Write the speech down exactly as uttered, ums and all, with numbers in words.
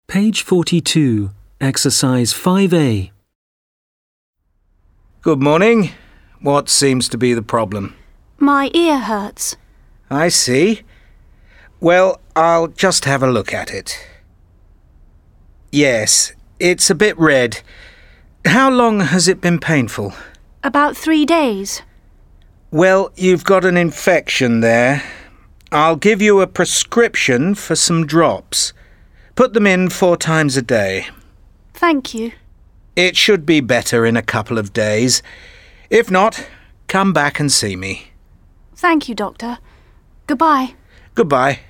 Page forty-two, Exercise five A. Good morning. What seems to be the problem? My ear hurts. I see. Well, I'll just have a look at it. Yes, it's a bit red. How long has it been painful? About three days. Well, you've got an infection there. I'll give you a prescription for some drops. Put them in four times a day. Thank you. It should be better in a couple of days. If not, come back and see me. Thank you, Doctor. Goodbye. Goodbye.